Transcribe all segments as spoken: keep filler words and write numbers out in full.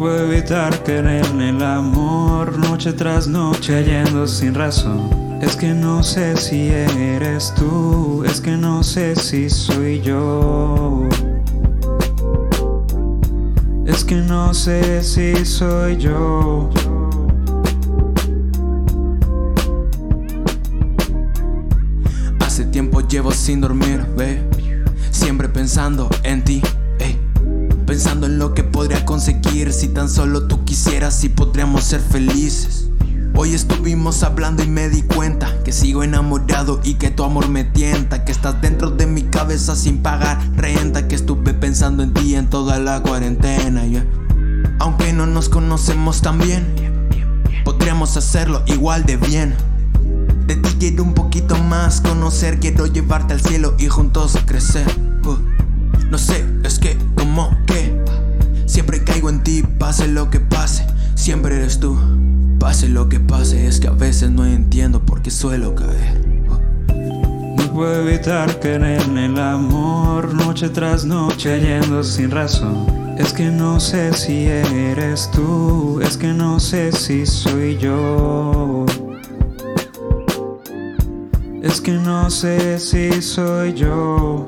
puedo evitar querer el amor noche tras noche yendo sin razón. Es que no sé si eres tú, es que no sé si soy yo. Es que no sé si soy yo. Hace tiempo llevo sin dormir, ve, siempre pensando en ti, ey. Pensando en lo que podría conseguir si tan solo tú quisieras y podríamos ser felices. Hoy estuvimos hablando y me di cuenta que sigo enamorado y que tu amor me tienta, que estás dentro de mi cabeza sin pagar renta, que estuve pensando en ti en toda la cuarentena, yeah. Aunque no nos conocemos tan bien, podríamos hacerlo igual de bien. De ti quiero un poquito más conocer, quiero llevarte al cielo y juntos crecer. uh. No sé, es que como que siempre caigo en ti, pase lo que pase, siempre eres tú. Pase lo que pase, es que a veces no entiendo por qué suelo caer. uh. No puedo evitar querer el amor noche tras noche yendo sin razón. Es que no sé si eres tú, es que no sé si soy yo. Es que no sé si soy yo.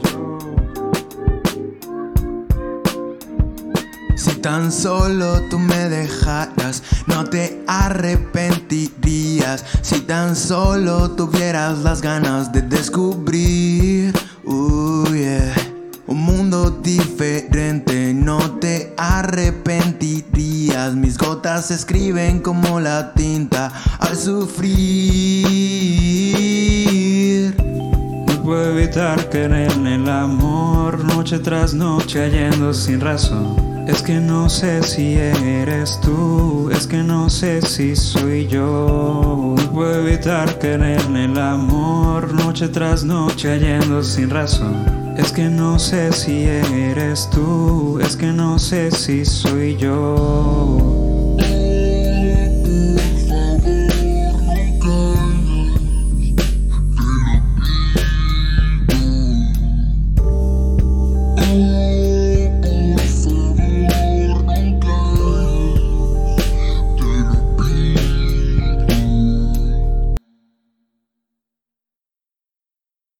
Si tan solo tú me dejaras, no te arrepentirías. Si tan solo tuvieras las ganas de descubrir, uh, yeah, un mundo diferente, no te arrepentirías. Mis gotas se escriben como la tinta al sufrir. No puedo evitar querer el amor noche tras noche yendo sin razón. Es que no sé si eres tú, es que no sé si soy yo. No puedo evitar querer el amor noche tras noche yendo sin razón. Es que no sé si eres tú, es que no sé si soy yo.